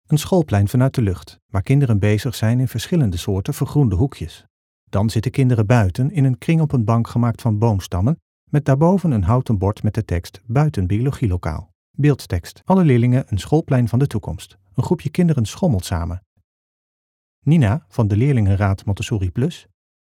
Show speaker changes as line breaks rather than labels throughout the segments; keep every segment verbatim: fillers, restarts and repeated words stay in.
Een schoolplein vanuit de lucht, waar kinderen bezig zijn in verschillende soorten vergroende hoekjes. Dan zitten kinderen buiten in een kring op een bank gemaakt van boomstammen, met daarboven een houten bord met de tekst buiten biologielokaal. Beeldtekst. Alle leerlingen een schoolplein van de toekomst. Een groepje kinderen schommelt samen. Nina van de leerlingenraad Montessori Plus.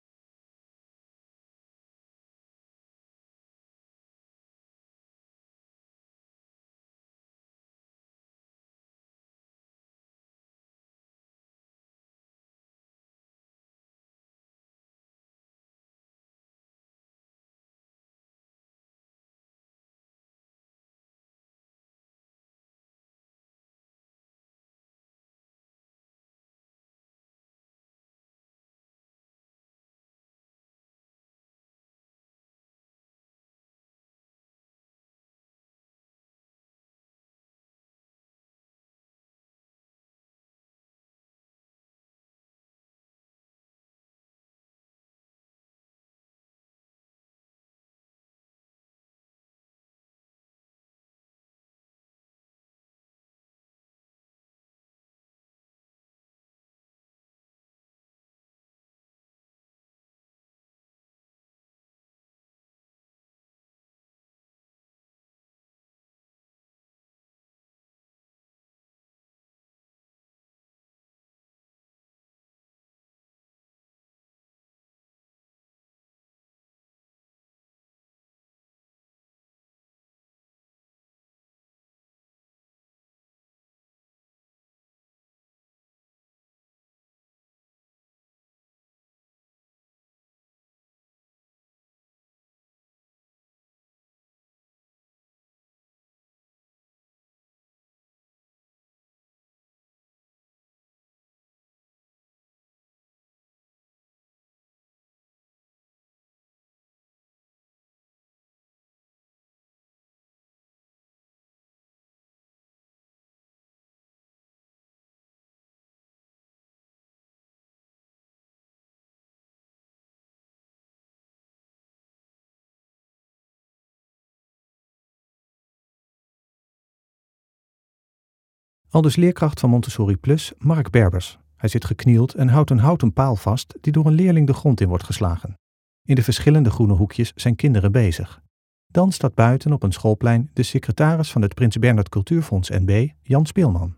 Aldus leerkracht van Montessori Plus, Mark Berbers. Hij zit geknield en houdt een houten paal vast die door een leerling de grond in wordt geslagen. In de verschillende groene hoekjes zijn kinderen bezig. Dan staat buiten op een schoolplein de secretaris van het Prins Bernhard Cultuurfonds N B, Jan Speelman.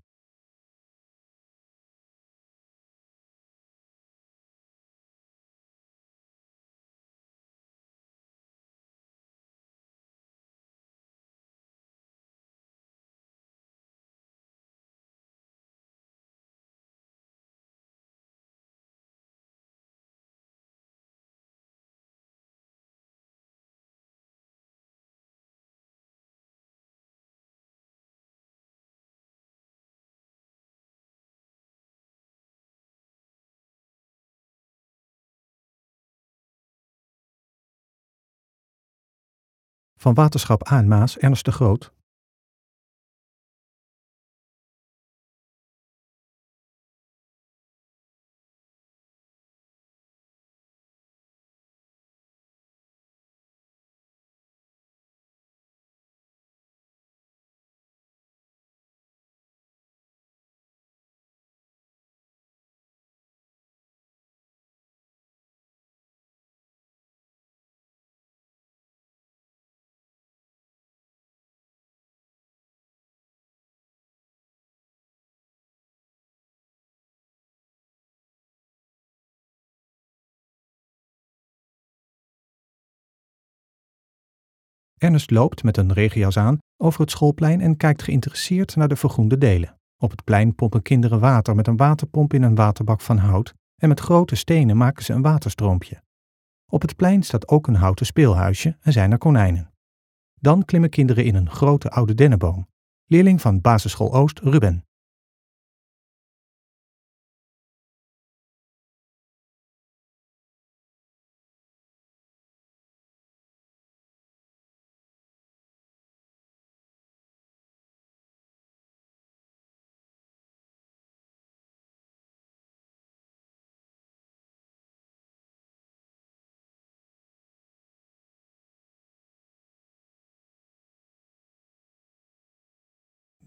Van Waterschap Aan Maas, Ernst de Groot. Ernst loopt met een regenjas aan over het schoolplein en kijkt geïnteresseerd naar de vergroende delen. Op het plein pompen kinderen water met een waterpomp in een waterbak van hout en met grote stenen maken ze een waterstroompje. Op het plein staat ook een houten speelhuisje en zijn er konijnen. Dan klimmen kinderen in een grote oude dennenboom. Leerling van Basisschool Oost, Ruben.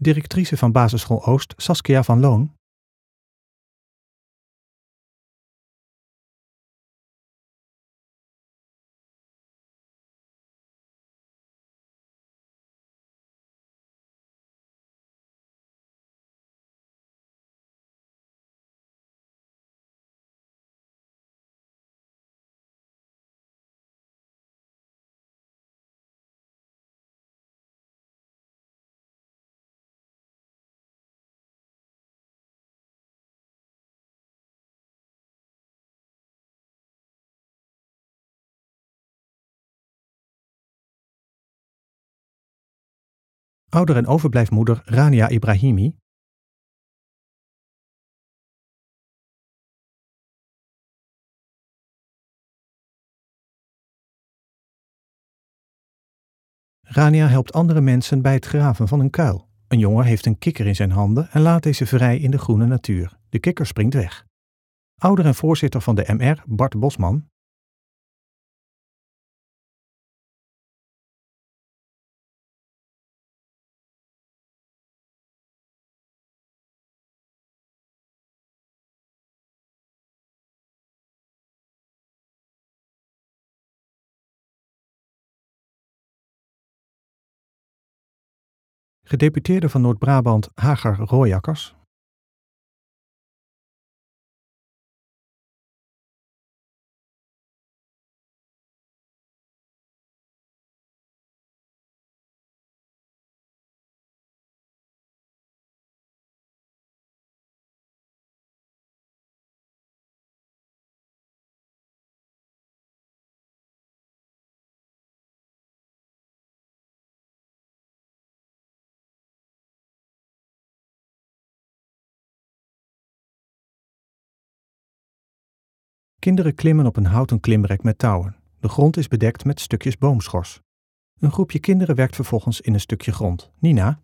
directrice van basisschool Oost, Saskia van Loon. Ouder- en overblijfmoeder Rania Ibrahimi. Rania helpt andere mensen bij het graven van een kuil. Een jongen heeft een kikker in zijn handen en laat deze vrij in de groene natuur. De kikker springt weg. Ouder en voorzitter van de M R, Bart Bosman. Gedeputeerde van Noord-Brabant, Hagar Rooijakkers. Kinderen klimmen op een houten klimrek met touwen. De grond is bedekt met stukjes boomschors. Een groepje kinderen werkt vervolgens in een stukje grond. Nina.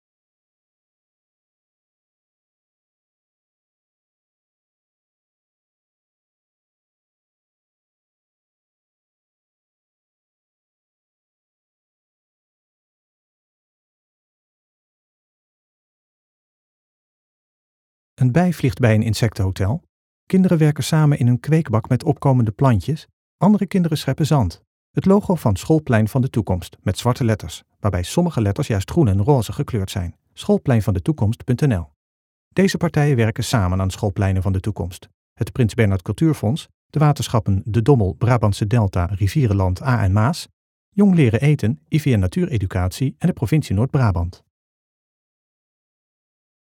Een bij vliegt bij een insectenhotel. Kinderen werken samen in een kweekbak met opkomende plantjes. Andere kinderen scheppen zand. Het logo van Schoolplein van de Toekomst met zwarte letters, waarbij sommige letters juist groen en roze gekleurd zijn. schoolpleinvandeToekomst punt n l. Deze partijen werken samen aan Schoolpleinen van de Toekomst. Het Prins Bernhard Cultuurfonds, de waterschappen De Dommel, Brabantse Delta, Rivierenland, Aa en Maas, Jong Leren Eten, I V N Natuureducatie en de provincie Noord-Brabant.